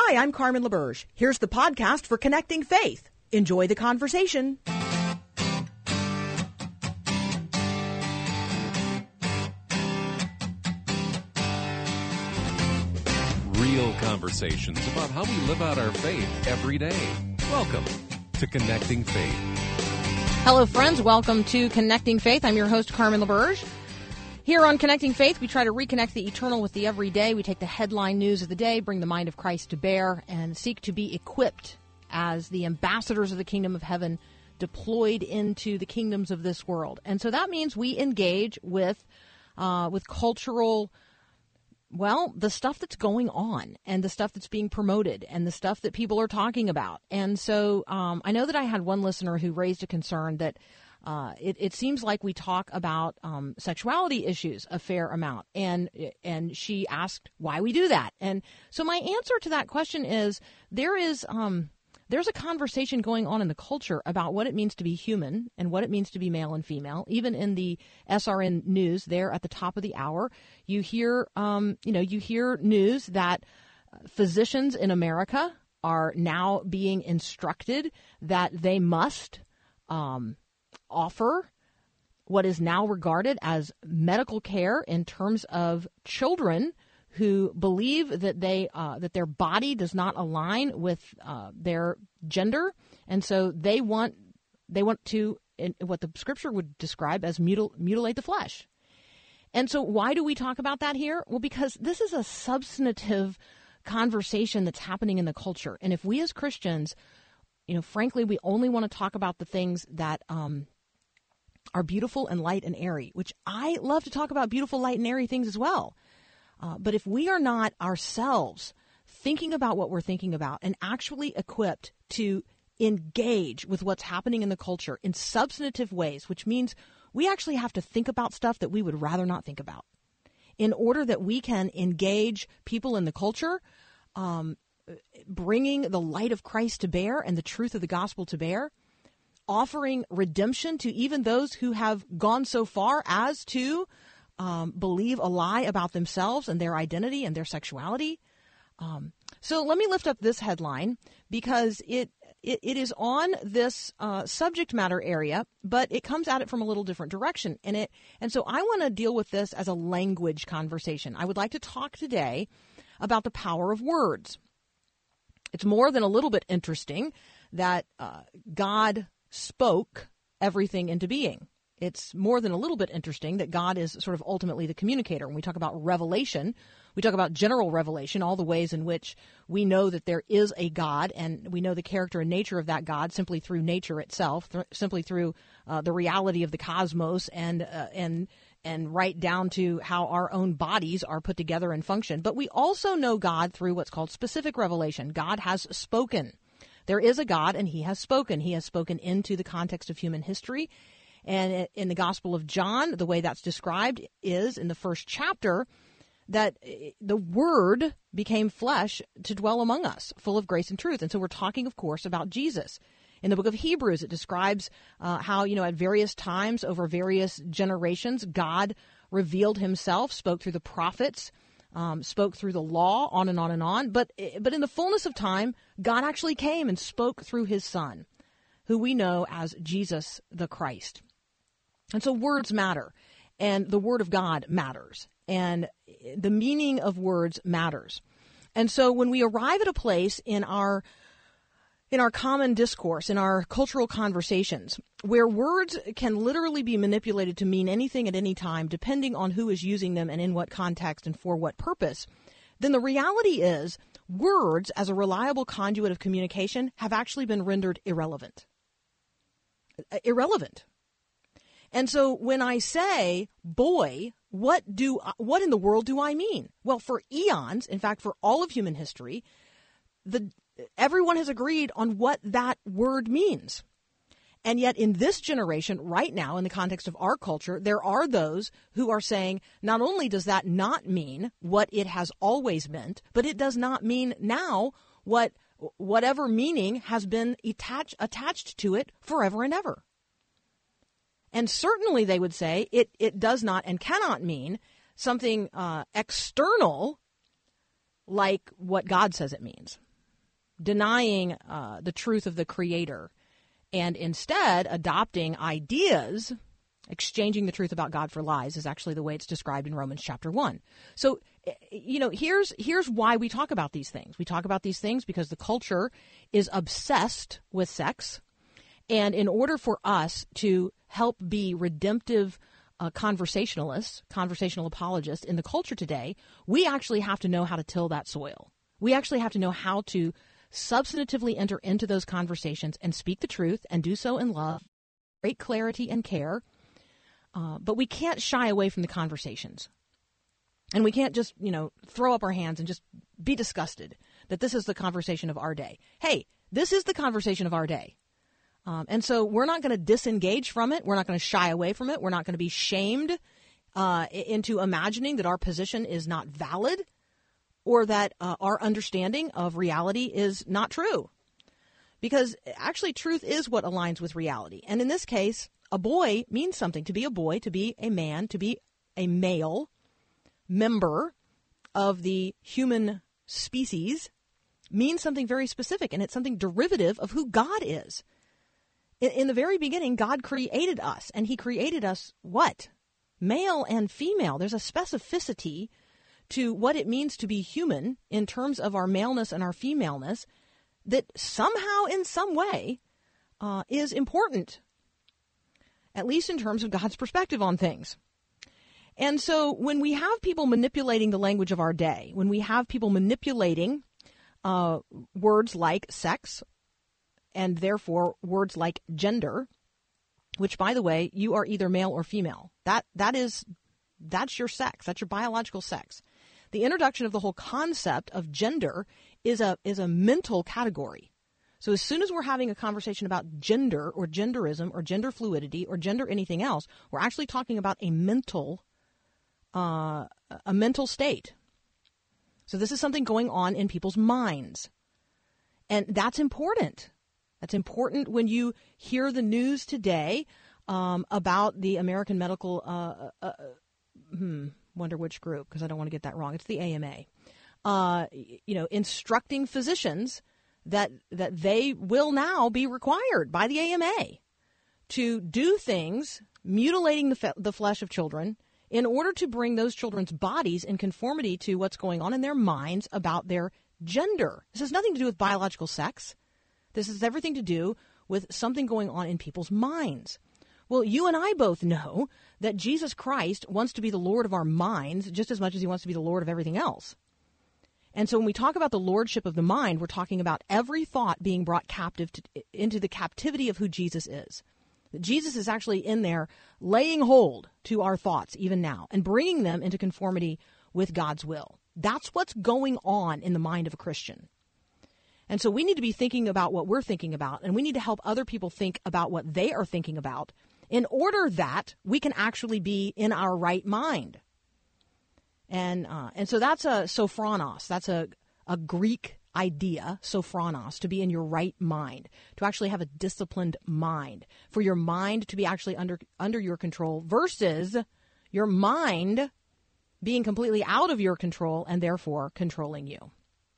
Hi, I'm Carmen LaBerge. Here's the podcast for Connecting Faith. Enjoy the conversation. Real conversations about how we live out our faith every day. Welcome to Connecting Faith. Hello, friends. Welcome to Connecting Faith. I'm your host, Carmen LaBerge. Here on Connecting Faith, we try to reconnect the eternal with the everyday. We take the headline news of the day, bring the mind of Christ to bear, and seek to be equipped as the ambassadors of the kingdom of heaven deployed into the kingdoms of this world. And so that means we engage with cultural, the stuff that's going on and the stuff that's being promoted and the stuff that people are talking about. And so I know that I had one listener who raised a concern that it seems like we talk about sexuality issues a fair amount, and she asked why we do that. And so my answer to that question is there's a conversation going on in the culture about what it means to be human and what it means to be male and female. Even in the SRN news there at the top of the hour, you hear news that physicians in America are now being instructed that they must offer what is now regarded as medical care in terms of children who believe that that their body does not align with their gender, and so they want to, what the scripture would describe as mutilate the flesh. And so why do we talk about that here? Well, because this is a substantive conversation that's happening in the culture, and if we as Christians, frankly, we only want to talk about the things that are beautiful and light and airy, which I love to talk about beautiful, light, and airy things as well. But if we are not ourselves thinking about what we're thinking about and actually equipped to engage with what's happening in the culture in substantive ways, which means we actually have to think about stuff that we would rather not think about in order that we can engage people in the culture, bringing the light of Christ to bear and the truth of the gospel to bear, offering redemption to even those who have gone so far as to believe a lie about themselves and their identity and their sexuality. So let me lift up this headline because it is on this subject matter area, but it comes at it from a little different direction. And so I want to deal with this as a language conversation. I would like to talk today about the power of words. It's more than a little bit interesting that God spoke everything into being. It's more than a little bit interesting that God is sort of ultimately the communicator. When we talk about revelation, we talk about general revelation, all the ways in which we know that there is a God, and we know the character and nature of that God simply through nature itself, simply through the reality of the cosmos, and right down to how our own bodies are put together and function. But we also know God through what's called specific revelation. God has spoken. There is a God, and he has spoken. He has spoken into the context of human history. And in the Gospel of John, the way that's described is in the first chapter that the Word became flesh to dwell among us, full of grace and truth. And so we're talking, of course, about Jesus. In the book of Hebrews, it describes how, at various times over various generations, God revealed himself, spoke through the prophets, spoke through the law, on and on and on. But in the fullness of time, God actually came and spoke through his Son, who we know as Jesus the Christ. And so words matter, and the Word of God matters, and the meaning of words matters. And so when we arrive at a place in our common discourse, in our cultural conversations, where words can literally be manipulated to mean anything at any time, depending on who is using them and in what context and for what purpose, then the reality is words, as a reliable conduit of communication, have actually been rendered irrelevant. Irrelevant. And so when I say, boy, what in the world do I mean? Well, for eons, in fact, for all of human history, everyone has agreed on what that word means. And yet in this generation, right now, in the context of our culture, there are those who are saying, not only does that not mean what it has always meant, but it does not mean now whatever meaning has been attached to it forever and ever. And certainly they would say it does not and cannot mean something external like what God says it means. denying the truth of the Creator, and instead adopting ideas, exchanging the truth about God for lies is actually the way it's described in Romans chapter 1. So, here's why we talk about these things. We talk about these things because the culture is obsessed with sex. And in order for us to help be redemptive conversationalists, conversational apologists in the culture today, we actually have to know how to till that soil. We actually have to know how to substantively enter into those conversations and speak the truth and do so in love, great clarity and care. But we can't shy away from the conversations. And we can't just, throw up our hands and just be disgusted that this is the conversation of our day. Hey, this is the conversation of our day. And so we're not going to disengage from it. We're not going to shy away from it. We're not going to be shamed into imagining that our position is not valid or that our understanding of reality is not true. Because actually truth is what aligns with reality. And in this case, a boy means something. To be a boy, to be a man, to be a male member of the human species means something very specific, and it's something derivative of who God is. In the very beginning, God created us, and he created us what? Male and female. There's a specificity to what it means to be human in terms of our maleness and our femaleness that somehow, in some way, is important, at least in terms of God's perspective on things. And so when we have people manipulating the language of our day, when we have people manipulating words like sex, and therefore words like gender, which, by the way, you are either male or female. That's your sex. That's your biological sex. The introduction of the whole concept of gender is a mental category. So as soon as we're having a conversation about gender or genderism or gender fluidity or gender anything else, we're actually talking about a mental state. So this is something going on in people's minds. And that's important. That's important when you hear the news today about the American Medical, wonder which group, because I don't want to get that wrong. It's the AMA. Instructing physicians that they will now be required by the AMA to do things, mutilating the flesh of children, in order to bring those children's bodies in conformity to what's going on in their minds about their gender. This has nothing to do with biological sex. This has everything to do with something going on in people's minds. Well, you and I both know that Jesus Christ wants to be the Lord of our minds just as much as he wants to be the Lord of everything else. And so when we talk about the lordship of the mind, we're talking about every thought being brought captive into the captivity of who Jesus is. Jesus is actually in there laying hold to our thoughts even now and bringing them into conformity with God's will. That's what's going on in the mind of a Christian. And so we need to be thinking about what we're thinking about, and we need to help other people think about what they are thinking about in order that we can actually be in our right mind. And so that's a sophronos. That's a Greek idea, sophronos, to be in your right mind, to actually have a disciplined mind, for your mind to be actually under your control versus your mind being completely out of your control and therefore controlling you.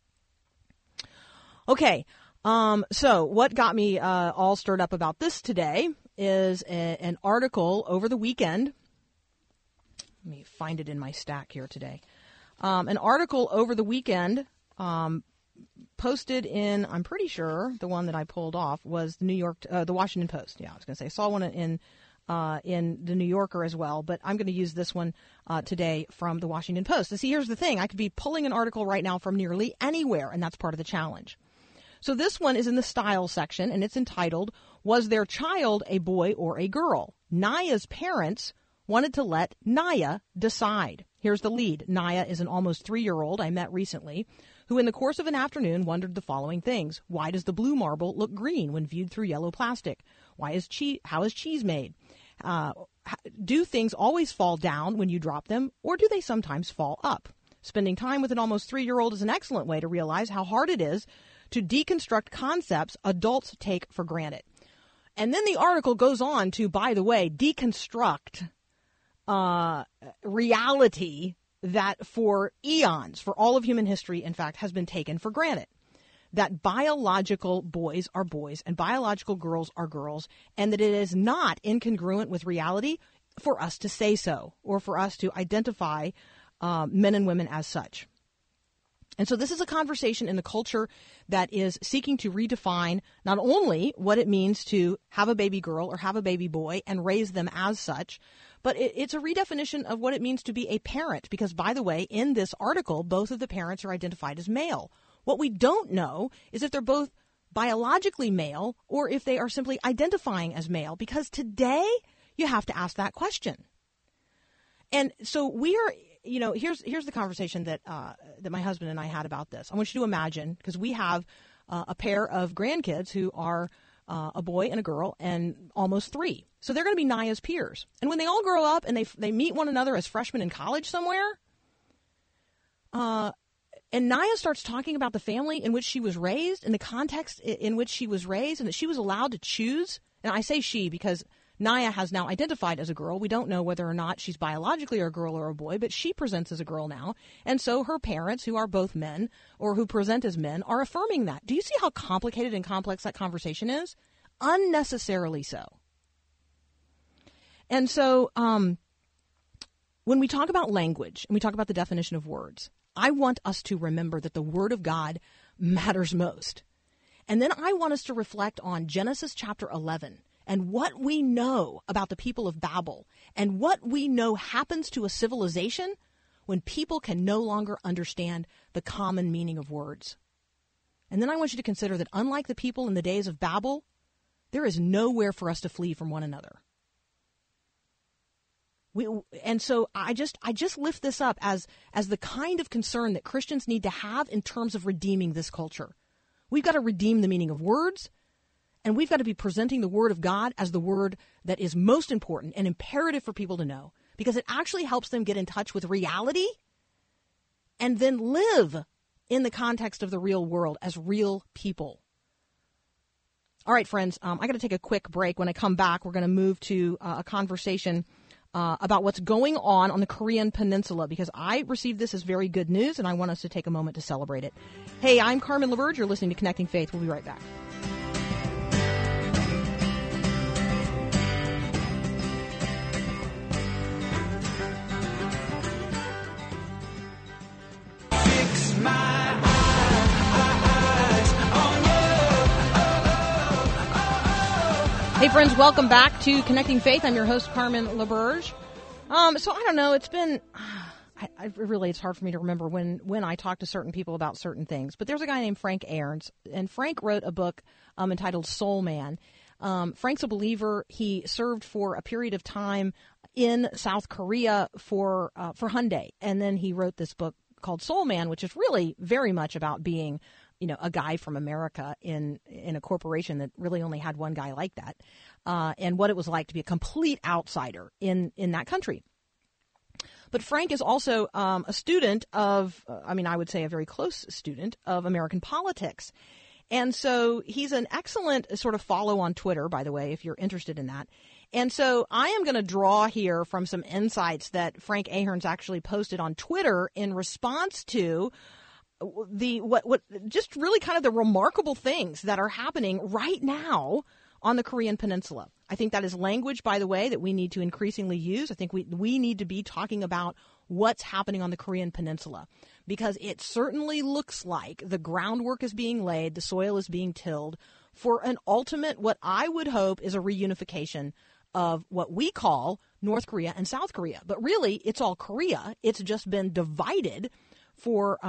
Okay, so what got me all stirred up about this today is an article over the weekend. Let me find it in my stack here today. An article over the weekend posted in, I'm pretty sure the one that I pulled off was the Washington Post. Yeah, I was going to say, I saw one in the New Yorker as well, but I'm going to use this one today from the Washington Post. And see, here's the thing. I could be pulling an article right now from nearly anywhere, and that's part of the challenge. So this one is in the style section, and it's entitled, "Was Their Child a Boy or a Girl? Naya's Parents Wanted to Let Naya Decide." Here's the lead. Naya is an almost 3-year-old I met recently who in the course of an afternoon wondered the following things. Why does the blue marble look green when viewed through yellow plastic? How is cheese made? Do things always fall down when you drop them, or do they sometimes fall up? Spending time with an almost 3-year-old is an excellent way to realize how hard it is to deconstruct concepts adults take for granted. And then the article goes on to, by the way, deconstruct reality that for eons, for all of human history, in fact, has been taken for granted. that biological boys are boys and biological girls are girls, and that it is not incongruent with reality for us to say so or for us to identify men and women as such. And so this is a conversation in the culture that is seeking to redefine not only what it means to have a baby girl or have a baby boy and raise them as such, but it's a redefinition of what it means to be a parent. Because, by the way, in this article, both of the parents are identified as male. What we don't know is if they're both biologically male or if they are simply identifying as male, because today you have to ask that question. And so we are... here's the conversation that my husband and I had about this. I want you to imagine, because we have a pair of grandkids who are a boy and a girl and almost 3. So they're going to be Naya's peers. And when they all grow up and they meet one another as freshmen in college somewhere, and Naya starts talking about the family in which she was raised and the context in which she was raised and that she was allowed to choose. And I say she because Naya has now identified as a girl. We don't know whether or not she's biologically a girl or a boy, but she presents as a girl now. And so her parents, who are both men or who present as men, are affirming that. Do you see how complicated and complex that conversation is? Unnecessarily so. And so when we talk about language and we talk about the definition of words, I want us to remember that the Word of God matters most. And then I want us to reflect on Genesis chapter 11 and what we know about the people of Babel and what we know happens to a civilization when people can no longer understand the common meaning of words. And then I want you to consider that unlike the people in the days of Babel, there is nowhere for us to flee from one another. And so I just lift this up as the kind of concern that Christians need to have in terms of redeeming this culture. We've got to redeem the meaning of words, and we've got to be presenting the Word of God as the word that is most important and imperative for people to know, because it actually helps them get in touch with reality and then live in the context of the real world as real people. All right, friends, I got to take a quick break. When I come back, we're going to move to a conversation about what's going on the Korean Peninsula, because I received this as very good news, and I want us to take a moment to celebrate it. Hey, I'm Carmen LaBerge. You're listening to Connecting Faith. We'll be right back. Hey, friends, welcome back to Connecting Faith. I'm your host, Carmen LaBerge. So I don't know, it's been, it's hard for me to remember when I talk to certain people about certain things. But there's a guy named Frank Ahrens, and Frank wrote a book entitled Soul Man. Frank's a believer. He served for a period of time in South Korea for Hyundai. And then he wrote this book called Soul Man, which is really very much about being a guy from America in a corporation that really only had one guy like that, and what it was like to be a complete outsider in that country. But Frank is also a student of, I would say a very close student of American politics. And so he's an excellent sort of follow on Twitter, by the way, if you're interested in that. And so I am going to draw here from some insights that Frank Ahrens actually posted on Twitter in response to what just really kind of the remarkable things that are happening right now on the Korean Peninsula. I think that is language, by the way, that we need to increasingly use. I think we need to be talking about what's happening on the Korean Peninsula, because it certainly looks like the groundwork is being laid, the soil is being tilled for an ultimate, what I would hope is a reunification of what we call North Korea and South Korea. But really, it's all Korea. It's just been divided for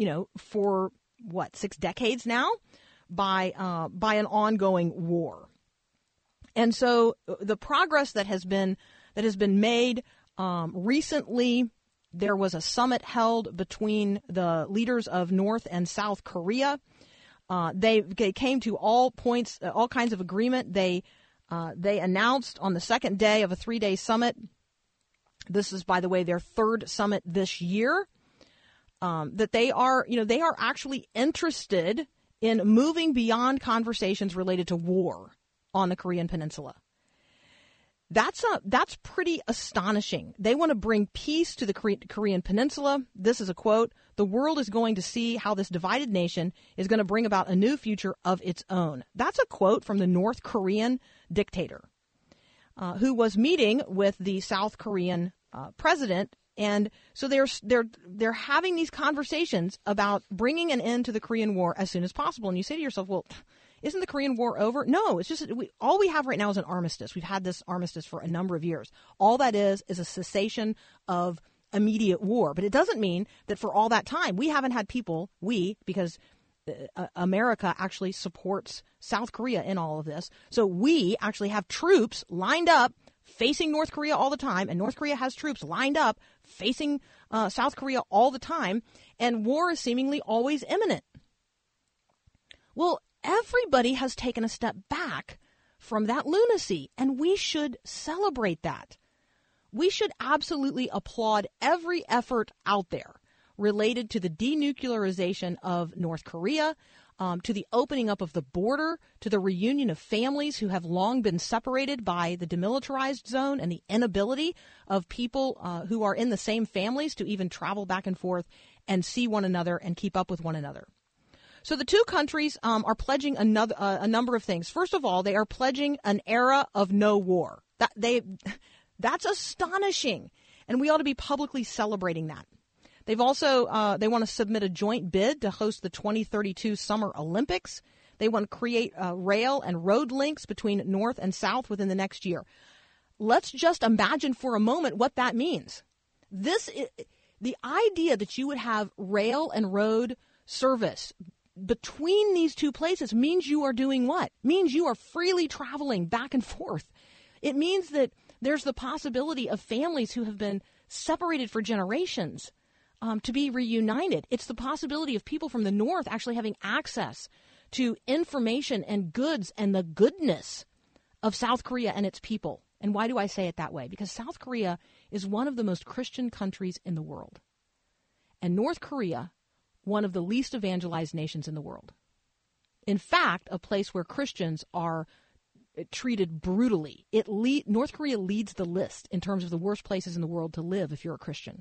6 decades now by an ongoing war. And so the progress that has been made recently, there was a summit held between the leaders of North and South Korea. They came to all kinds of agreement. They announced on the second day of a 3-day summit. This is, by the way, their third summit this year. That they are actually interested in moving beyond conversations related to war on the Korean Peninsula. That's pretty astonishing. They want to bring peace to the Korean Peninsula. This is a quote. The world is going to see how this divided nation is going to bring about a new future of its own. That's a quote from the North Korean dictator who was meeting with the South Korean president. And so they're having these conversations about bringing an end to the Korean War as soon as possible. And you say to yourself, well, isn't the Korean War over? No, it's just all we have right now is an armistice. We've had this armistice for a number of years. All that is a cessation of immediate war. But it doesn't mean that for all that time we haven't had people, because America actually supports South Korea in all of this. So we actually have troops lined up facing North Korea all the time, and North Korea has troops lined up facing South Korea all the time, and war is seemingly always imminent. Well, everybody has taken a step back from that lunacy, and we should celebrate that. We should absolutely applaud every effort out there related to the denuclearization of North Korea, to the opening up of the border, to the reunion of families who have long been separated by the demilitarized zone and the inability of people who are in the same families to even travel back and forth and see one another and keep up with one another. So the two countries are pledging a number of things. First of all, they are pledging an era of no war. That's astonishing, and we ought to be publicly celebrating that. They've also they want to submit a joint bid to host the 2032 Summer Olympics. They want to create rail and road links between North and South within the next year. Let's just imagine for a moment what that means. The idea that you would have rail and road service between these two places means you are doing what? Means you are freely traveling back and forth. It means that there's the possibility of families who have been separated for generations to be reunited. It's the possibility of people from the North actually having access to information and goods and the goodness of South Korea and its people. And why do I say it that way? Because South Korea is one of the most Christian countries in the world. And North Korea, one of the least evangelized nations in the world. In fact, a place where Christians are treated brutally. North Korea leads the list in terms of the worst places in the world to live if you're a Christian.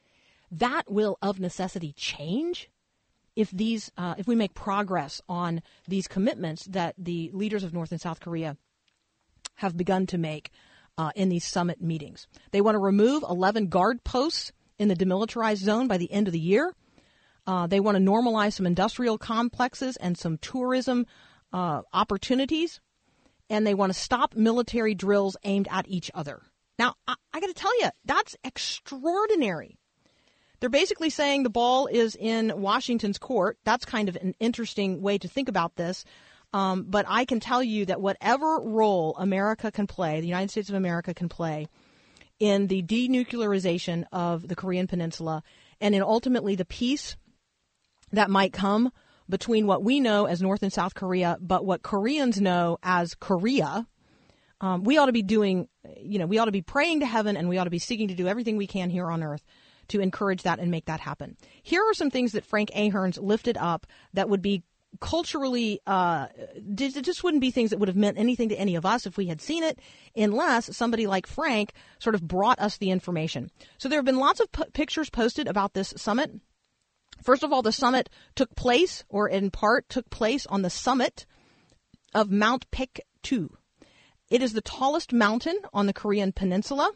That will, of necessity, change if we make progress on these commitments that the leaders of North and South Korea have begun to make in these summit meetings. They want to remove 11 guard posts in the demilitarized zone by the end of the year. They want to normalize some industrial complexes and some tourism opportunities. And they want to stop military drills aimed at each other. Now, I got to tell you, that's extraordinary. They're basically saying the ball is in Washington's court. That's kind of an interesting way to think about this. But I can tell you that whatever role America can play, the United States of America can play in the denuclearization of the Korean Peninsula and in ultimately the peace that might come between what we know as North and South Korea, but what Koreans know as Korea, we ought to be doing, we ought to be praying to heaven, and we ought to be seeking to do everything we can here on earth to encourage that and make that happen. Here are some things that Frank Ahearns lifted up that would be culturally, it just wouldn't be things that would have meant anything to any of us if we had seen it, unless somebody like Frank sort of brought us the information. So there have been lots of pictures posted about this summit. First of all, the summit took place, or in part took place, on the summit of Mount Paektu. It is the tallest mountain on the Korean Peninsula,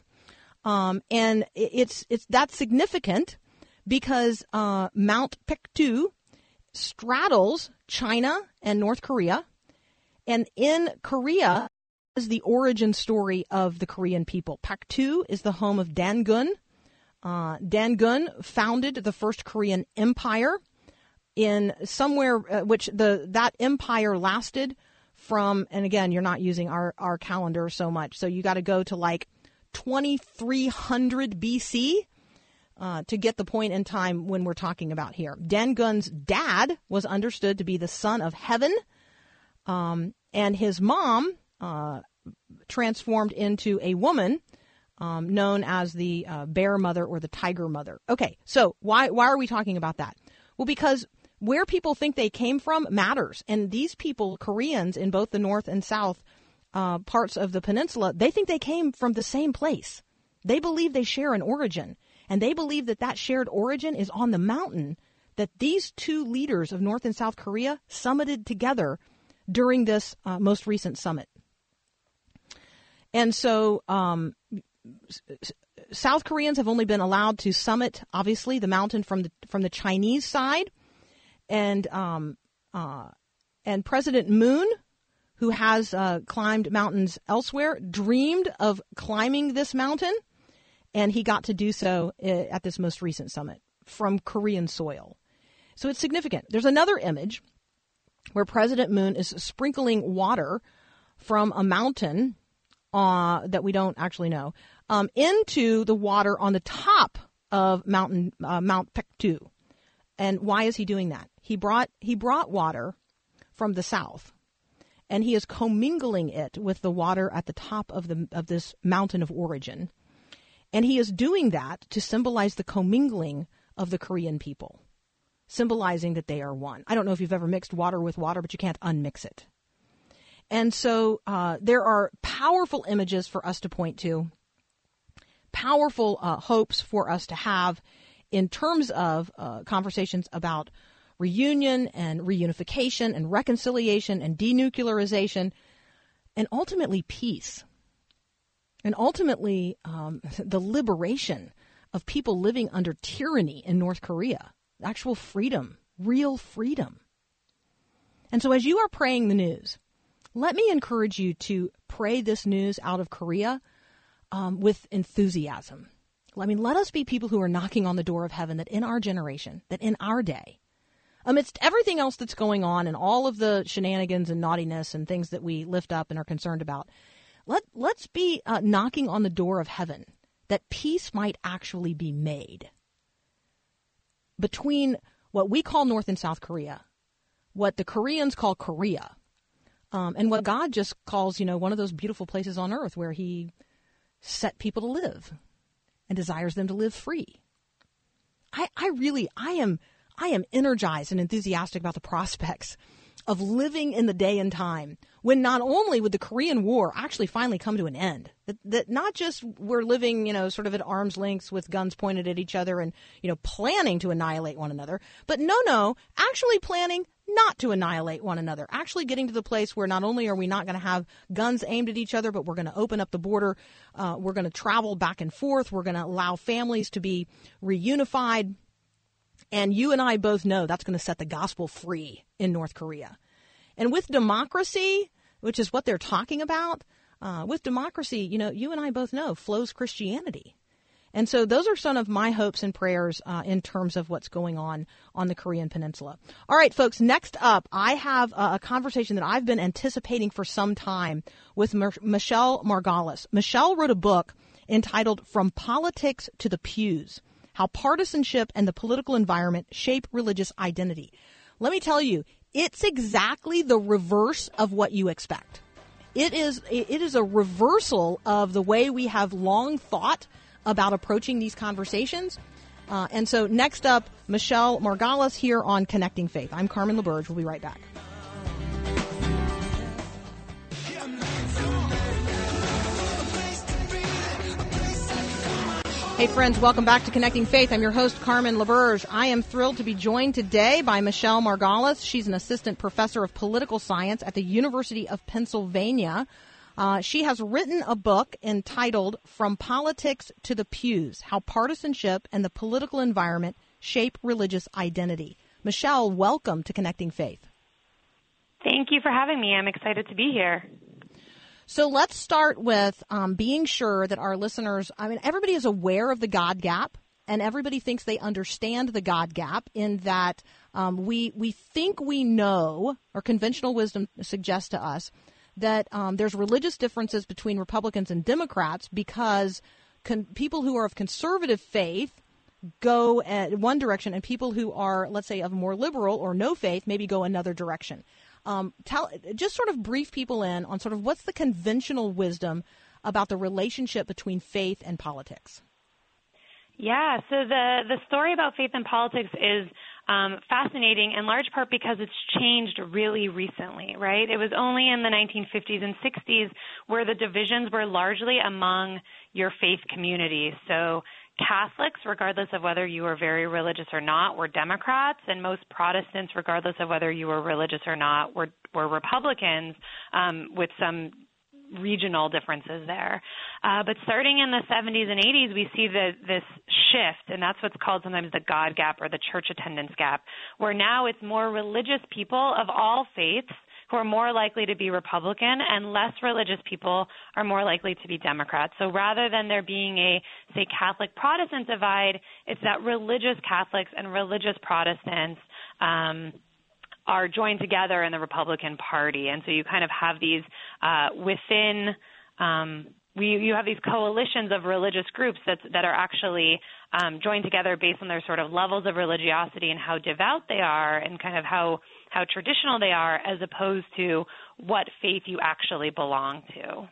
and it's that's significant because Mount Paektu straddles China and North Korea, and in Korea is the origin story of the Korean people. Paektu is the home of Dangun. Dangun founded the first Korean empire in somewhere which that empire lasted from, and again, you're not using our calendar so much, so you got to go to like 2300 BC to get the point in time when we're talking about here. Dangun's dad was understood to be the son of heaven, and his mom transformed into a woman known as the bear mother or the tiger mother. Okay, so why are we talking about that? Well, because where people think they came from matters. And these people, Koreans in both the North and South, parts of the peninsula, they think they came from the same place. They believe they share an origin, and they believe that that shared origin is on the mountain that these two leaders of North and South Korea summited together during this most recent summit. And so South Koreans have only been allowed to summit, obviously, the mountain from the Chinese side, and President Moon, who has climbed mountains elsewhere, dreamed of climbing this mountain, and he got to do so at this most recent summit from Korean soil. So it's significant. There's another image where President Moon is sprinkling water from a mountain that we don't actually know into the water on the top of Mount Paektu. And why is he doing that? He brought water from the south, and he is commingling it with the water at the top of this mountain of origin. And he is doing that to symbolize the commingling of the Korean people, symbolizing that they are one. I don't know if you've ever mixed water with water, but you can't unmix it. And so there are powerful images for us to point to, powerful hopes for us to have in terms of conversations about reunion and reunification and reconciliation and denuclearization, and ultimately peace. And ultimately the liberation of people living under tyranny in North Korea. Actual freedom, real freedom. And so as you are praying the news, let me encourage you to pray this news out of Korea with enthusiasm. I mean, let us be people who are knocking on the door of heaven, that in our generation, that in our day, amidst everything else that's going on and all of the shenanigans and naughtiness and things that we lift up and are concerned about, let's be knocking on the door of heaven, that peace might actually be made between what we call North and South Korea, what the Koreans call Korea, and what God just calls, one of those beautiful places on earth where he set people to live and desires them to live free. I am energized and enthusiastic about the prospects of living in the day and time when not only would the Korean War actually finally come to an end, that not just we're living, sort of at arm's length with guns pointed at each other and, planning to annihilate one another, but actually planning not to annihilate one another, actually getting to the place where not only are we not going to have guns aimed at each other, but we're going to open up the border, we're going to travel back and forth, we're going to allow families to be reunified. And you and I both know that's going to set the gospel free in North Korea. And with democracy, which is what they're talking about, with democracy, you and I both know flows Christianity. And so those are some of my hopes and prayers in terms of what's going on the Korean Peninsula. All right, folks, next up, I have a conversation that I've been anticipating for some time with Michelle Margolis. Michelle wrote a book entitled From Politics to the Pews: How Partisanship and the Political Environment Shape Religious Identity. Let me tell you, it's exactly the reverse of what you expect. It is a reversal of the way we have long thought about approaching these conversations. And so next up, Michelle Margolis here on Connecting Faith. I'm Carmen LaBerge. We'll be right back. Hey friends, welcome back to Connecting Faith. I'm your host, Carmen LaBerge. I am thrilled to be joined today by Michelle Margolis. She's an assistant professor of political science at the University of Pennsylvania. She has written a book entitled From Politics to the Pews: How Partisanship and the Political Environment Shape Religious Identity. Michelle, welcome to Connecting Faith. Thank you for having me. I'm excited to be here. So let's start with being sure that our listeners, everybody is aware of the God gap, and everybody thinks they understand the God gap in that we think we know, or conventional wisdom suggests to us, that there's religious differences between Republicans and Democrats because people who are of conservative faith go one direction, and people who are, let's say, of more liberal or no faith maybe go another direction. Just sort of brief people in on sort of what's the conventional wisdom about the relationship between faith and politics. Yeah, so the story about faith and politics is fascinating in large part because it's changed really recently, right? It was only in the 1950s and 60s where the divisions were largely among your faith communities. So Catholics, regardless of whether you were very religious or not, were Democrats, and most Protestants, regardless of whether you were religious or not, were Republicans, with some regional differences there. But starting in the 70s and 80s, we see this shift, and that's what's called sometimes the God gap or the church attendance gap, where now it's more religious people of all faiths who are more likely to be Republican, and less religious people are more likely to be Democrats. So rather than there being a, say, Catholic-Protestant divide, it's that religious Catholics and religious Protestants are joined together in the Republican Party. And so you kind of have these within you have these coalitions of religious groups that are actually joined together based on their sort of levels of religiosity and how devout they are and kind of how traditional they are, as opposed to what faith you actually belong to.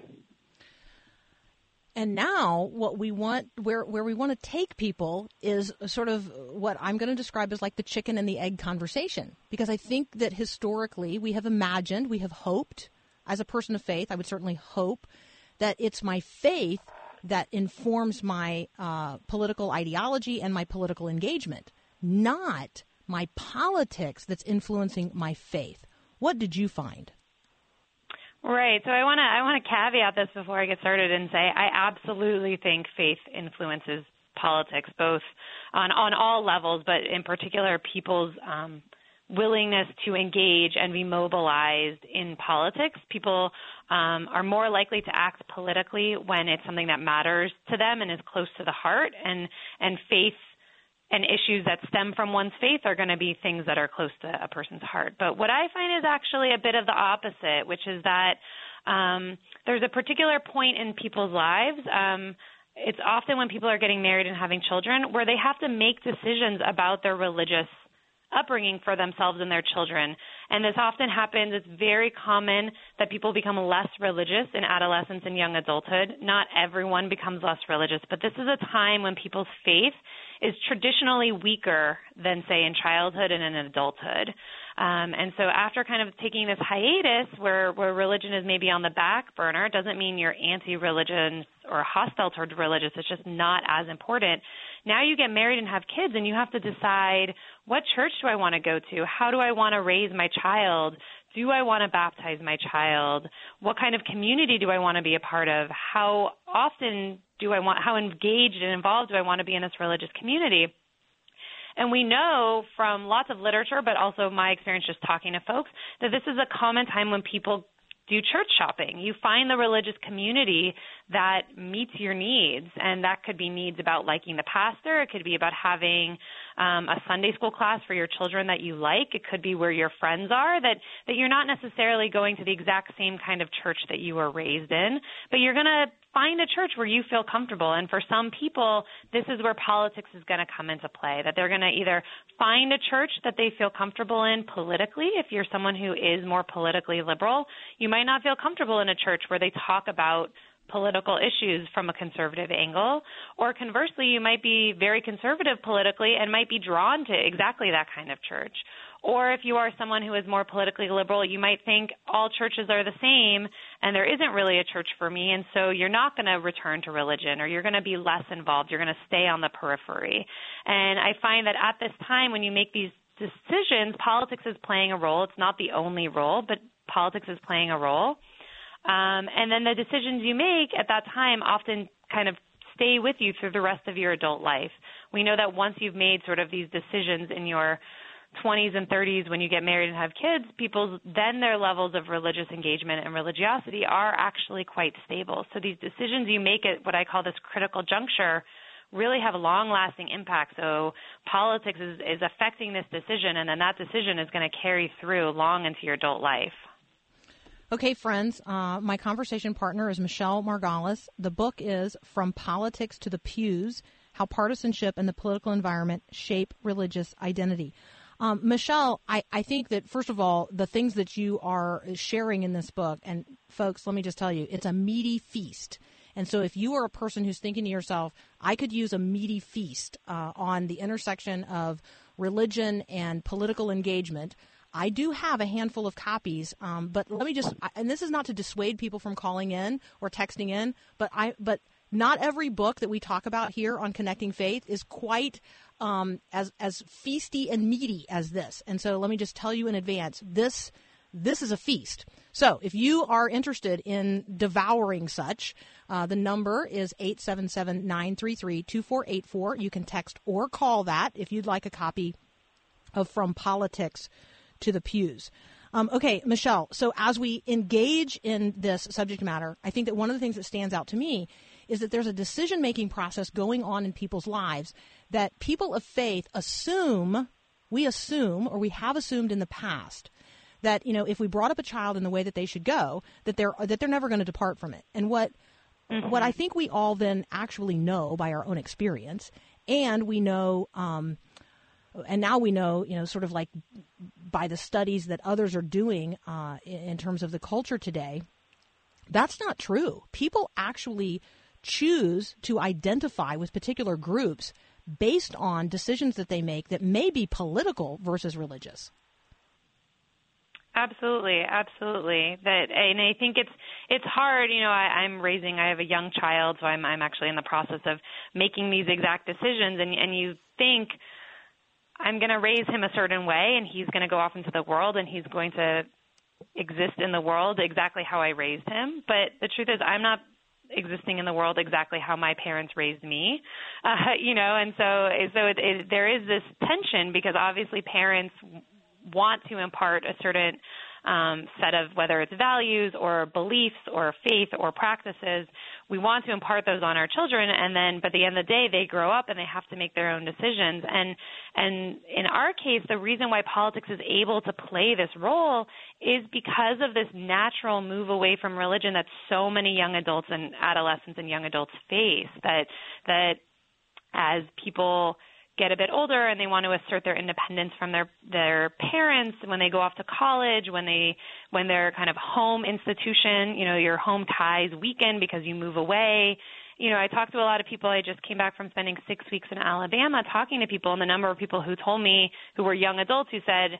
And now what we want, where we want to take people is sort of what I'm going to describe as like the chicken and the egg conversation. Because I think that historically we have imagined, we have hoped, as a person of faith, I would certainly hope that it's my faith that informs my political ideology and my political engagement, not my politics that's influencing my faith. What did you find? Right. So I want to caveat this before I get started and say I absolutely think faith influences politics, both on all levels, but in particular people's willingness to engage and be mobilized in politics. People are more likely to act politically when it's something that matters to them and is close to the heart, and faith and issues that stem from one's faith are going to be things that are close to a person's heart. But what I find is actually a bit of the opposite, which is that there's a particular point in people's lives. It's often when people are getting married and having children where they have to make decisions about their religious upbringing for themselves and their children. And this often happens. It's very common that people become less religious in adolescence and young adulthood. Not everyone becomes less religious, but this is a time when people's faith is traditionally weaker than, say, in childhood and in adulthood. And so after kind of taking this hiatus where religion is maybe on the back burner, it doesn't mean you're anti-religion or hostile toward religious. It's just not as important. Now you get married and have kids, and you have to decide, what church do I want to go to? How do I want to raise my child? Do I want to baptize my child? What kind of community do I want to be a part of? How often how engaged and involved do I want to be in this religious community? And we know from lots of literature, but also my experience just talking to folks, that this is a common time when people do church shopping. You find the religious community that meets your needs, and that could be needs about liking the pastor. It could be about having a Sunday school class for your children that you like. It could be where your friends are, that you're not necessarily going to the exact same kind of church that you were raised in, but you're going to find a church where you feel comfortable. And for some people, this is where politics is going to come into play, that they're going to either find a church that they feel comfortable in politically. If you're someone who is more politically liberal, you might not feel comfortable in a church where they talk about political issues from a conservative angle, or conversely, you might be very conservative politically and might be drawn to exactly that kind of church. Or if you are someone who is more politically liberal, you might think all churches are the same and there isn't really a church for me, and so you're not going to return to religion, or you're going to be less involved. You're going to stay on the periphery. And I find that at this time when you make these decisions, politics is playing a role. It's not the only role, but politics is playing a role. And then the decisions you make at that time often kind of stay with you through the rest of your adult life. We know that once you've made sort of these decisions in your 20s and 30s when you get married and have kids, then their levels of religious engagement and religiosity are actually quite stable. So these decisions you make at what I call this critical juncture really have a long-lasting impact. So politics is affecting this decision, and then that decision is going to carry through long into your adult life. Okay, friends, my conversation partner is Michelle Margolis. The book is From Politics to the Pews, How Partisanship and the Political Environment Shape Religious Identity. Michelle, I think that, first of all, the things that you are sharing in this book, and folks, let me just tell you, it's a meaty feast. And so if you are a person who's thinking to yourself, I could use a meaty feast on the intersection of religion and political engagement. I do have a handful of copies, but let me just, and this is not to dissuade people from calling in or texting in, but not every book that we talk about here on Connecting Faith is quite as feasty and meaty as this. And so let me just tell you in advance, this is a feast. So if you are interested in devouring such, the number is 877-933-2484. You can text or call that if you'd like a copy of From Politics to the Pews. Okay, Michelle, so as we engage in this subject matter, I think that one of the things that stands out to me is that there's a decision-making process going on in people's lives that people of faith assume, or we have assumed in the past, that, you know, if we brought up a child in the way that they should go, that they're never going to depart from it. And what I think we all then actually know by our own experience, and we know, and now we know, you know, sort of like by the studies that others are doing in terms of the culture today, that's not true. People actually choose to identify with particular groups based on decisions that they make that may be political versus religious. Absolutely. And I think it's hard. You know, I have a young child, so I'm actually in the process of making these exact decisions. And you think, I'm going to raise him a certain way, and he's going to go off into the world, and he's going to exist in the world exactly how I raised him. But the truth is, I'm not existing in the world exactly how my parents raised me, you know. And so there is this tension, because obviously parents want to impart a certain set of, whether it's values or beliefs or faith or practices, we want to impart those on our children, but at the end of the day, they grow up and they have to make their own decisions. And in our case, the reason why politics is able to play this role is because of this natural move away from religion that so many young adults and adolescents and young adults face, that as people get a bit older and they want to assert their independence from their parents, when they go off to college, when their kind of home institution, you know, your home ties weaken because you move away. You know, I talked to a lot of people. I just came back from spending 6 weeks in Alabama talking to people, and the number of people who told me, who were young adults, who said,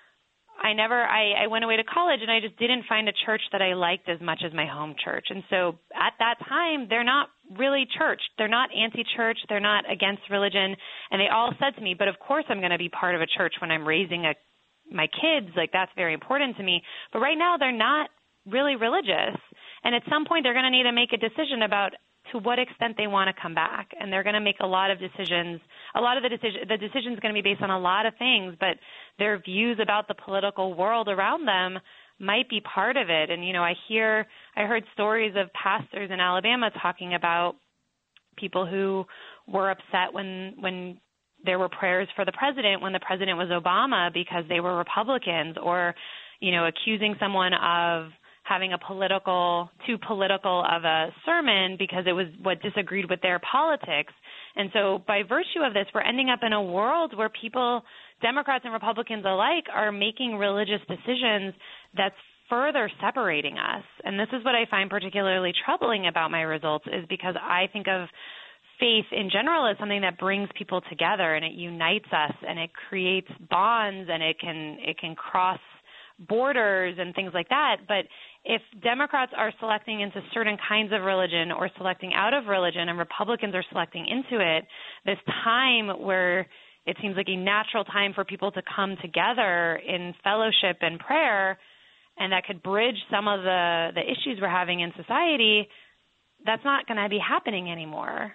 I went away to college and I just didn't find a church that I liked as much as my home church. And so at that time, they're not really church. They're not anti-church. They're not against religion. And they all said to me, but of course I'm going to be part of a church when I'm raising my kids. Like, that's very important to me. But right now they're not really religious. And at some point they're going to need to make a decision about to what extent they want to come back. And they're going to make a lot of decisions. The decision is going to be based on a lot of things, but their views about the political world around them might be part of it. And, you know, I heard stories of pastors in Alabama talking about people who were upset when there were prayers for the president when the president was Obama because they were Republicans, or, you know, accusing someone of having too political of a sermon because it was what disagreed with their politics. And so by virtue of this, we're ending up in a world where people, Democrats and Republicans alike, are making religious decisions that's further separating us. And this is what I find particularly troubling about my results, is because I think of faith in general as something that brings people together, and it unites us, and it creates bonds, and it can cross borders and things like that. But if Democrats are selecting into certain kinds of religion or selecting out of religion, and Republicans are selecting into it, this time where it seems like a natural time for people to come together in fellowship and prayer, and that could bridge some of the issues we're having in society, that's not going to be happening anymore.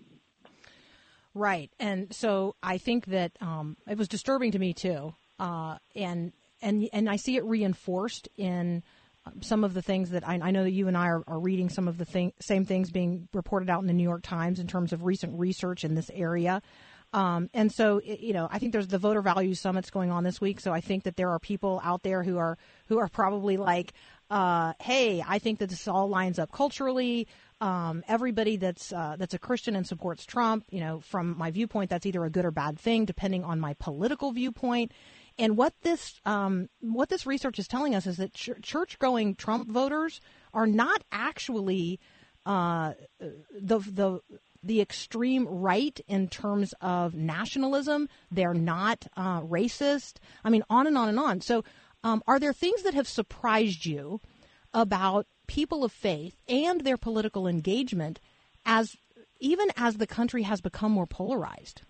Right. And so I think that it was disturbing to me too. And I see it reinforced in some of the things that I know that you and I are reading, some of the same things being reported out in the New York Times in terms of recent research in this area. And so, you know, I think there's the Voter Value Summits going on this week. So I think that there are people out there who are probably like, hey, I think that this all lines up culturally. Everybody that's a Christian and supports Trump, you know, from my viewpoint, that's either a good or bad thing, depending on my political viewpoint. And what this research is telling us is that church-going Trump voters are not actually the the extreme right in terms of nationalism. They're not racist. I mean, on and on and on. So are there things that have surprised you about people of faith and their political engagement even as the country has become more polarized?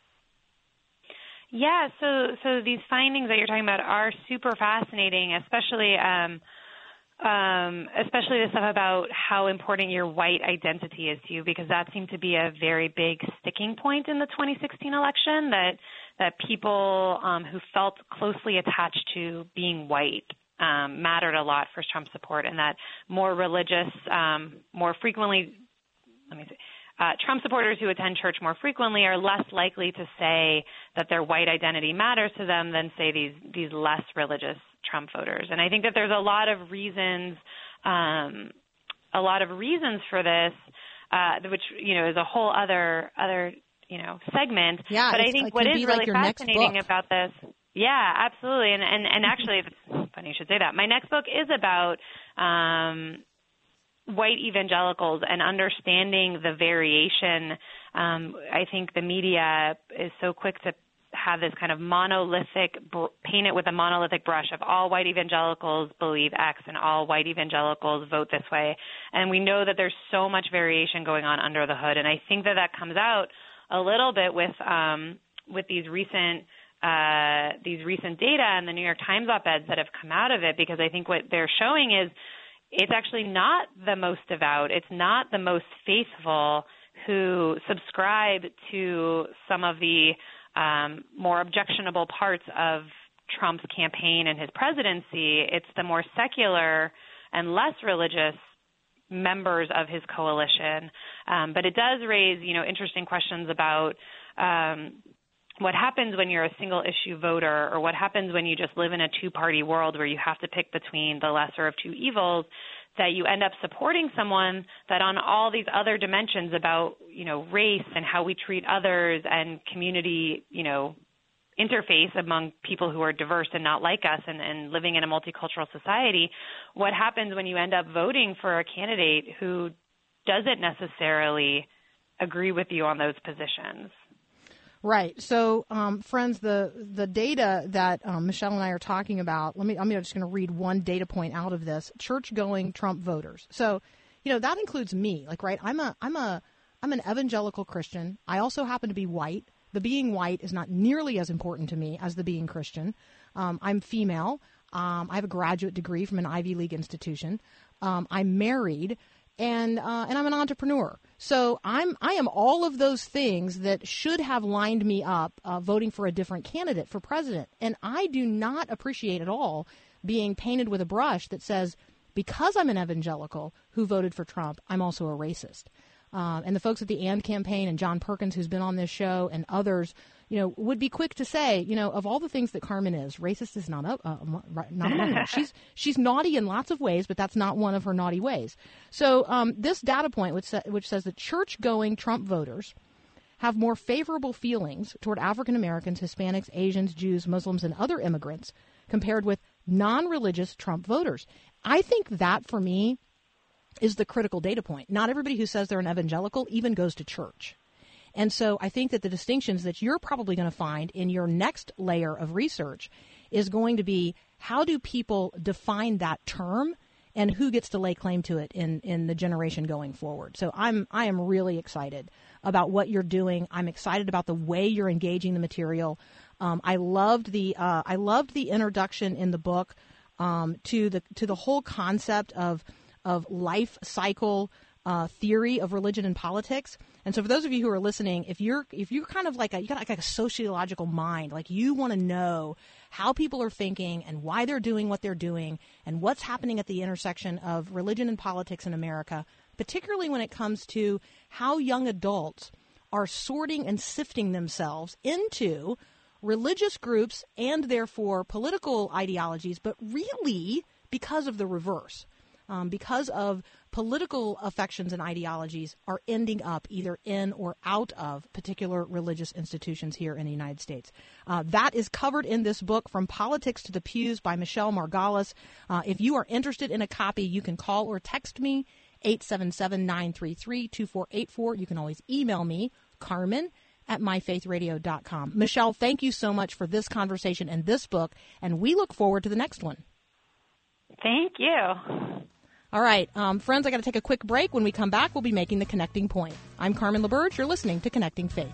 Yeah, so these findings that you're talking about are super fascinating, especially the stuff about how important your white identity is to you, because that seemed to be a very big sticking point in the 2016 election, that people who felt closely attached to being white mattered a lot for Trump support, and that more religious, more frequently, Trump supporters who attend church more frequently are less likely to say that their white identity matters to them than, say, these less religious Trump voters. And I think that there's a lot of reasons for this, which is a whole other segment. Yeah, but I think what is really fascinating about this. Yeah, absolutely. And actually, it's funny you should say that. My next book is about white evangelicals and understanding the variation. I think the media is so quick to have this kind of paint it with a monolithic brush of all white evangelicals believe X and all white evangelicals vote this way. And we know that there's so much variation going on under the hood. And I think that comes out a little bit with these recent data and the New York Times op-eds that have come out of it, because I think what they're showing is it's actually not the most devout, it's not the most faithful who subscribe to some of the more objectionable parts of Trump's campaign and his presidency. It's the more secular and less religious members of his coalition. But it does raise, interesting questions about what happens when you're a single issue voter, or what happens when you just live in a two-party world where you have to pick between the lesser of two evils, that you end up supporting someone that on all these other dimensions about, race and how we treat others and community, interface among people who are diverse and not like us and living in a multicultural society, what happens when you end up voting for a candidate who doesn't necessarily agree with you on those positions? Right. So, friends, the data that Michelle and I are talking about, I'm just going to read one data point out of this: church-going Trump voters. So, that includes me. I'm an evangelical Christian. I also happen to be white. The being white is not nearly as important to me as the being Christian. I'm female. I have a graduate degree from an Ivy League institution. I'm married. And I'm an entrepreneur. So I am all of those things that should have lined me up voting for a different candidate for president. And I do not appreciate at all being painted with a brush that says, because I'm an evangelical who voted for Trump, I'm also a racist. And the folks at the AND campaign and John Perkins, who's been on this show, and others, would be quick to say, of all the things that Carmen is, racist is not among her. She's naughty in lots of ways, but that's not one of her naughty ways. So this data point, which says that church-going Trump voters have more favorable feelings toward African Americans, Hispanics, Asians, Jews, Muslims, and other immigrants compared with non-religious Trump voters. I think that, for me, is the critical data point. Not everybody who says they're an evangelical even goes to church. And so I think that the distinctions that you're probably going to find in your next layer of research is going to be, how do people define that term and who gets to lay claim to it in the generation going forward. So I am really excited about what you're doing. I'm excited about the way you're engaging the material. I loved the introduction in the book to the whole concept of life cycle theory of religion and politics. And so for those of you who are listening, if you're kind of you got like a sociological mind, like you want to know how people are thinking and why they're doing what they're doing and what's happening at the intersection of religion and politics in America, particularly when it comes to how young adults are sorting and sifting themselves into religious groups and therefore political ideologies, but really because of the reverse. Because of political affections and ideologies are ending up either in or out of particular religious institutions here in the United States. That is covered in this book, From Politics to the Pews by Michelle Margolis. If you are interested in a copy, you can call or text me 877-933-2484. You can always email me, Carmen@myfaithradio.com. Michelle, thank you so much for this conversation and this book, and we look forward to the next one. Thank you. All right, friends, I got to take a quick break. When we come back, we'll be making the Connecting Point. I'm Carmen LaBerge. You're listening to Connecting Faith.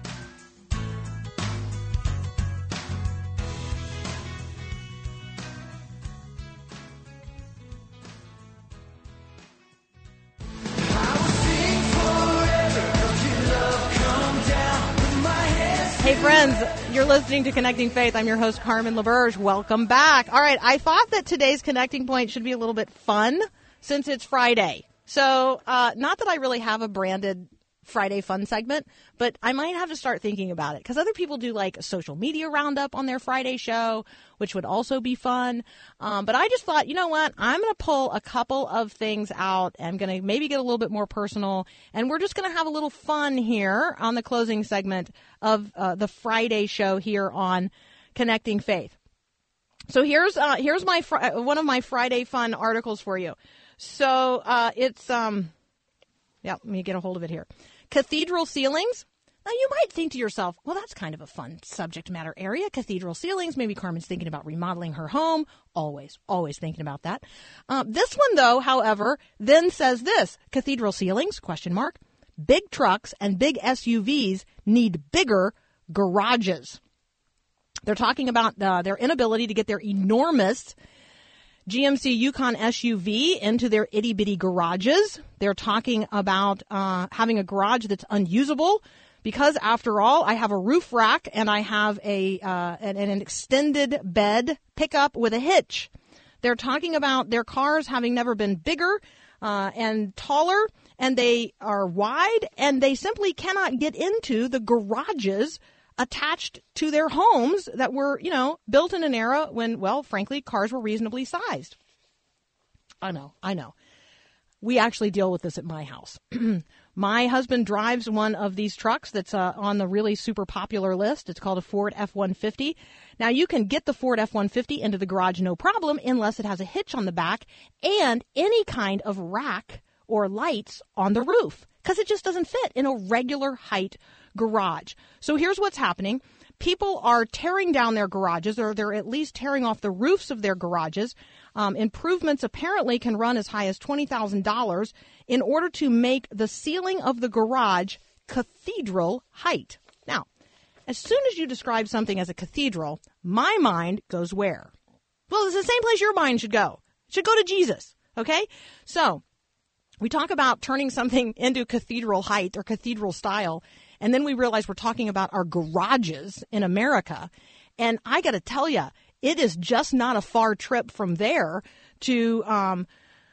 Hey, friends, you're listening to Connecting Faith. I'm your host, Carmen LaBerge. Welcome back. All right, I thought that today's Connecting Point should be a little bit fun since it's Friday. So, not that I really have a branded Friday fun segment, but I might have to start thinking about it because other people do like a social media roundup on their Friday show, which would also be fun. But I just thought, you know what? I'm going to pull a couple of things out. I'm going to maybe get a little bit more personal, and we're just going to have a little fun here on the closing segment of the Friday show here on Connecting Faith. So here's my one of my Friday fun articles for you. So it's let me get a hold of it here. Cathedral ceilings. Now, you might think to yourself, well, that's kind of a fun subject matter area. Cathedral ceilings. Maybe Carmen's thinking about remodeling her home. Always thinking about that. This one, though, however, then says this. Cathedral ceilings, ? Big trucks and big SUVs need bigger garages. They're talking about their inability to get their enormous GMC Yukon SUV into their itty-bitty garages. They're talking about having a garage that's unusable because, after all, I have a roof rack and I have an extended bed pickup with a hitch. They're talking about their cars having never been bigger and taller, and they are wide, and they simply cannot get into the garages attached to their homes that were, built in an era when, well, frankly, cars were reasonably sized. I know. We actually deal with this at my house. My husband drives one of these trucks that's on the really super popular list. It's called a Ford F-150. Now, you can get the Ford F-150 into the garage no problem unless it has a hitch on the back and any kind of rack or lights on the roof because it just doesn't fit in a regular height garage. So here's what's happening. People are tearing down their garages, or they're at least tearing off the roofs of their garages. Improvements apparently can run as high as $20,000 in order to make the ceiling of the garage cathedral height. Now, as soon as you describe something as a cathedral, my mind goes where? Well, it's the same place your mind should go. It should go to Jesus, okay? So we talk about turning something into cathedral height or cathedral style, and then we realize we're talking about our garages in America. And I got to tell you, it is just not a far trip from there to well,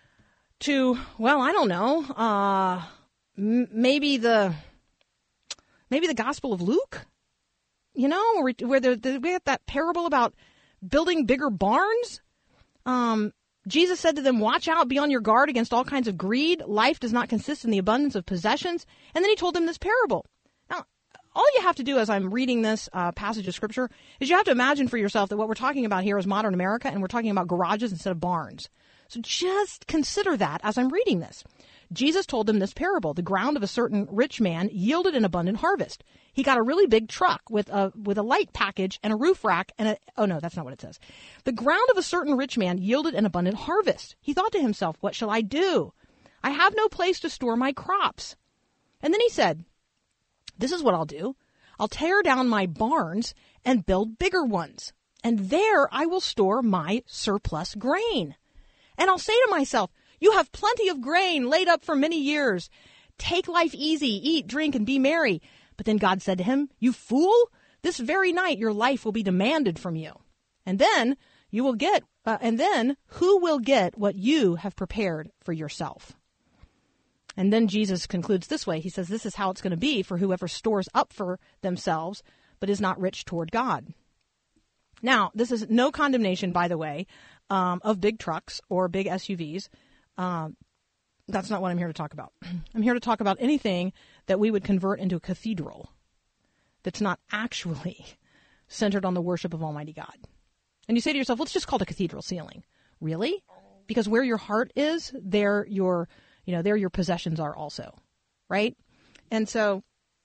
I don't know, maybe the Gospel of Luke, where we had that parable about building bigger barns. Jesus said to them, watch out, be on your guard against all kinds of greed. Life does not consist in the abundance of possessions. And then he told them this parable. Now, all you have to do as I'm reading this passage of Scripture is you have to imagine for yourself that what we're talking about here is modern America, and we're talking about garages instead of barns. So just consider that as I'm reading this. Jesus told them this parable. The ground of a certain rich man yielded an abundant harvest. He got a really big truck with a light package and a roof rack and oh no, that's not what it says. The ground of a certain rich man yielded an abundant harvest. He thought to himself, what shall I do? I have no place to store my crops. And then he said, this is what I'll do. I'll tear down my barns and build bigger ones. And there I will store my surplus grain. And I'll say to myself, you have plenty of grain laid up for many years. Take life easy, eat, drink, and be merry. But then God said to him, you fool, this very night your life will be demanded from you. And then you will get, who will get what you have prepared for yourself? And then Jesus concludes this way. He says, this is how it's going to be for whoever stores up for themselves, but is not rich toward God. Now, this is no condemnation, by the way, of big trucks or big SUVs. That's not what I'm here to talk about. I'm here to talk about anything that we would convert into a cathedral that's not actually centered on the worship of Almighty God. And you say to yourself, well, it's just called a cathedral ceiling. Really? Because where your heart is, there your there your possessions are also, right? And so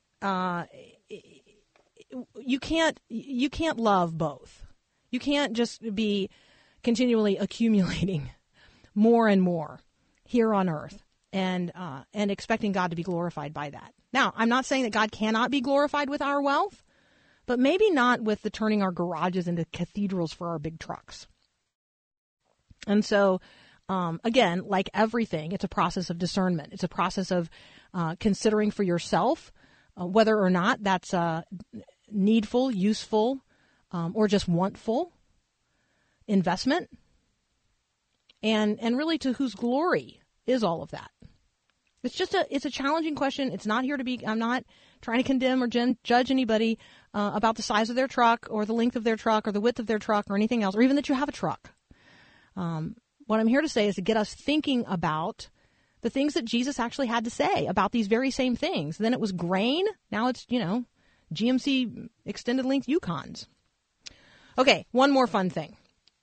you can't love both. You can't just be continually accumulating more and more here on earth and expecting God to be glorified by that. Now, I'm not saying that God cannot be glorified with our wealth, but maybe not with the turning our garages into cathedrals for our big trucks. And so, again, like everything, it's a process of discernment. It's a process of considering for yourself whether or not that's needful, useful, or just wantful investment. And really, to whose glory is all of that? It's a challenging question. It's not here to be, I'm not trying to condemn or judge anybody about the size of their truck or the length of their truck or the width of their truck or anything else, or even that you have a truck. What I'm here to say is to get us thinking about the things that Jesus actually had to say about these very same things. Then it was grain. Now it's, GMC extended length Yukons. Okay, one more fun thing.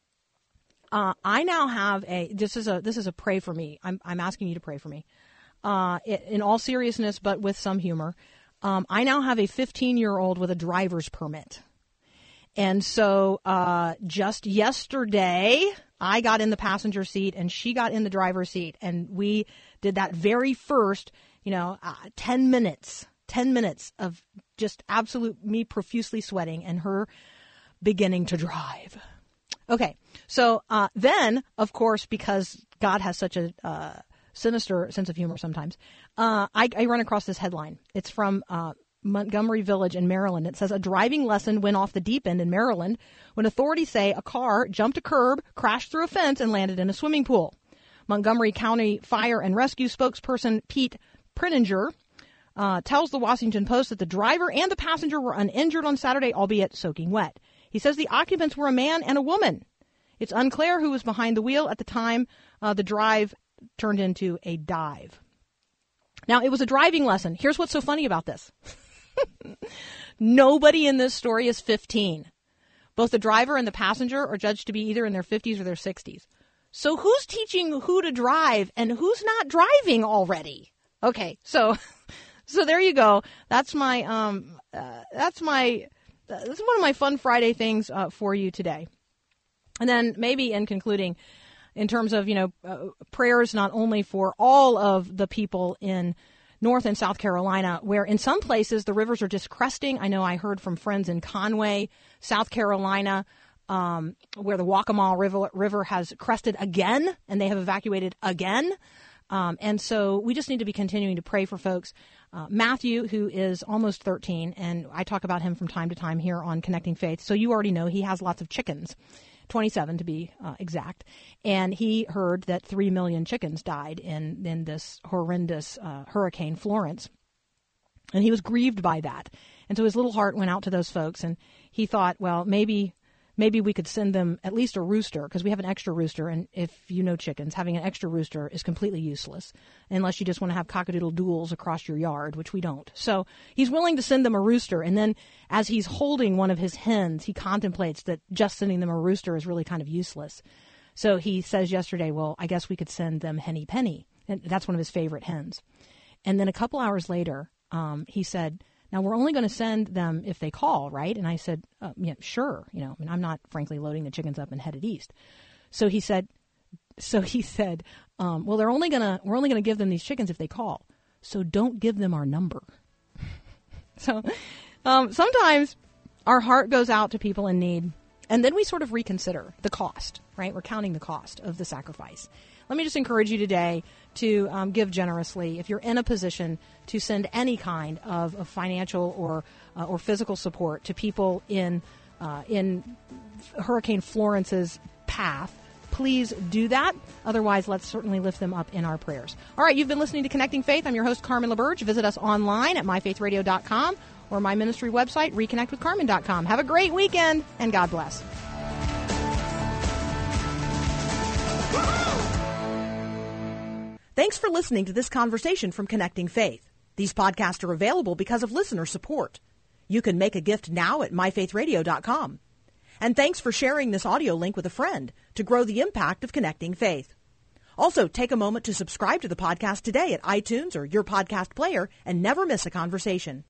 I now have this is a pray for me. I'm asking you to pray for me. In all seriousness, but with some humor. I now have a 15-year-old with a driver's permit. And so just yesterday, I got in the passenger seat and she got in the driver's seat. And we did that very first, 10 minutes of just absolute me profusely sweating and her beginning to drive. Okay, so then, of course, because God has such a sinister sense of humor sometimes, I run across this headline. It's from Montgomery Village in Maryland. It says, a driving lesson went off the deep end in Maryland when authorities say a car jumped a curb, crashed through a fence, and landed in a swimming pool. Montgomery County Fire and Rescue spokesperson Pete Prinninger tells the Washington Post that the driver and the passenger were uninjured on Saturday, albeit soaking wet. He says the occupants were a man and a woman. It's unclear who was behind the wheel at the time the drive turned into a dive. Now, it was a driving lesson. Here's what's so funny about this. Nobody in this story is 15. Both the driver and the passenger are judged to be either in their 50s or their 60s. So who's teaching who to drive and who's not driving already? Okay, so there you go. That's one of my fun Friday things for you today. And then maybe in concluding, in terms of, prayers not only for all of the people in North and South Carolina, where in some places the rivers are just cresting. I know I heard from friends in Conway, South Carolina, where the Waccamaw River has crested again, and they have evacuated again. And so we just need to be continuing to pray for folks. Matthew, who is almost 13, and I talk about him from time to time here on Connecting Faith. So you already know he has lots of chickens, 27 to be exact. And he heard that 3 million chickens died in this horrendous Hurricane Florence. And he was grieved by that. And so his little heart went out to those folks. And he thought, well, maybe we could send them at least a rooster, because we have an extra rooster. And if you know chickens, having an extra rooster is completely useless unless you just want to have cockadoodle-doodles across your yard, which we don't. So he's willing to send them a rooster. And then as he's holding one of his hens, he contemplates that just sending them a rooster is really kind of useless. So he says yesterday, well, I guess we could send them Henny Penny. And that's one of his favorite hens. And then a couple hours later, he said, now, we're only going to send them if they call, right? And I said, yeah, sure. I'm not, frankly, loading the chickens up and headed east. So he said, well, we're only going to give them these chickens if they call. So don't give them our number. So sometimes our heart goes out to people in need, and then we sort of reconsider the cost, right? We're counting the cost of the sacrifice. Let me just encourage you today to give generously. If you're in a position to send any kind of financial or physical support to people in Hurricane Florence's path, please do that. Otherwise, let's certainly lift them up in our prayers. All right, you've been listening to Connecting Faith. I'm your host, Carmen LaBerge. Visit us online at myfaithradio.com or my ministry website, reconnectwithcarmen.com. Have a great weekend, and God bless. Thanks for listening to this conversation from Connecting Faith. These podcasts are available because of listener support. You can make a gift now at myfaithradio.com. And thanks for sharing this audio link with a friend to grow the impact of Connecting Faith. Also, take a moment to subscribe to the podcast today at iTunes or your podcast player and never miss a conversation.